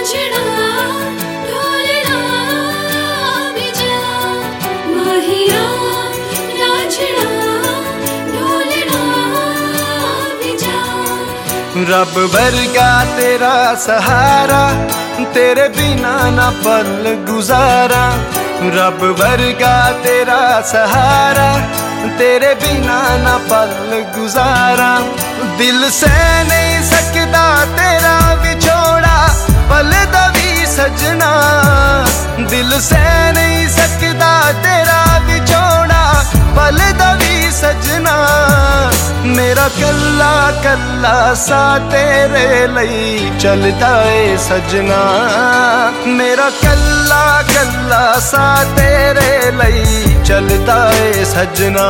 रब वर्गा तेरा सहारा, तेरे बिना ना पल गुजारा। रब वर्गा तेरा सहारा, तेरे बिना ना पल गुजारा। दिल से नहीं सकता तेरा विछोड़ा, पल दवी सजना। दिल से नहीं सकता तेरा विछोड़ा, पल दवी सजना। मेरा कल्ला कल्ला सा तेरे लई चलदा ए सजना। मेरा कल्ला कल्ला सा तेरे लई चलदा ए सजना।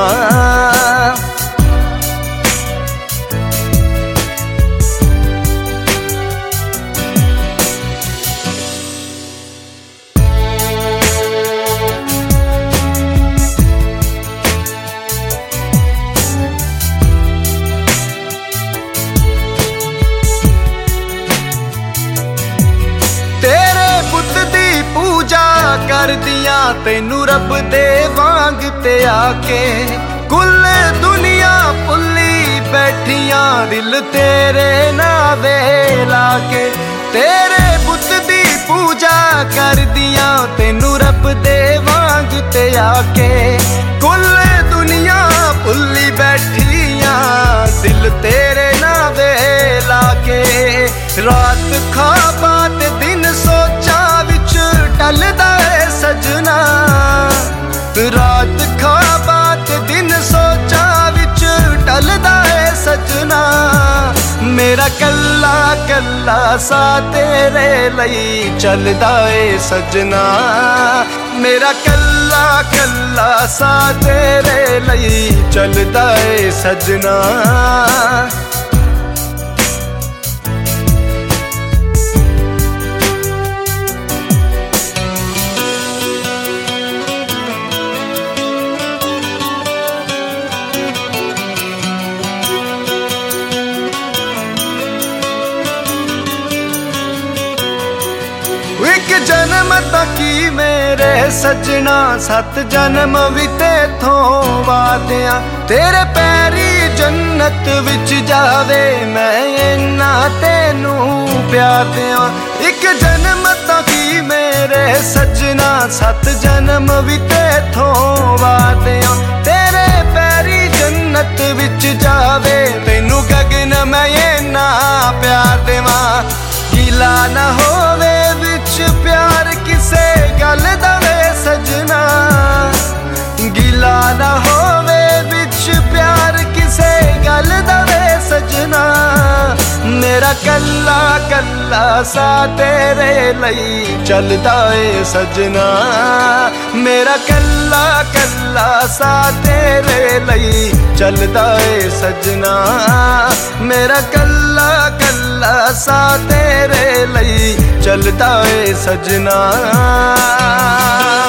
पूजा कर दिया तेनू रब दे वांग ते आके। कुल दुनिया भुल्ली बैठियां दिल तेरे नावे लाके। तेरे बुत दी पूजा कर दिया तेनू रब दे वांग ते आके। कुल दुनिया भुल्ली बैठियां दिल तेरे नावे लाके। रात खाबा ते दिन सोचा टलदा ए सजना। रात खाबा ते दिन सोचा विच टलदा ए सजना। मेरा कल्ला कल्ला सा तेरे लई चलदा ए सजना। मेरा कल्ला कल्ला सा तेरे लई चलदा ए सजना। एक जन्म तकी मेरे सजना, 7 जन्म भी तेथों वादिया। तेरे पैरी जन्नत विच जावे मैं इन्ना तेनू प्यार दिया। एक जन्म तकी मेरे सजना, 7 जन्म भी तेथों वादिया। तेरे पैरी जन्नत विच जावे तेनू गगन मैं इन्ना प्यार देवा। गिला ना होवे प्यार किसे गल दवे सजना। गिला ना होवे बिच प्यार किसे गल दवे सजना। मेरा कल्ला कल्ला सा तेरे लई चलदा ए सजना। मेरा कल्ला कल्ला सा तेरे लई चलदा ए सजना। मेरा कल्ला कल्ला सा तेरे लई चलदा ए सजना।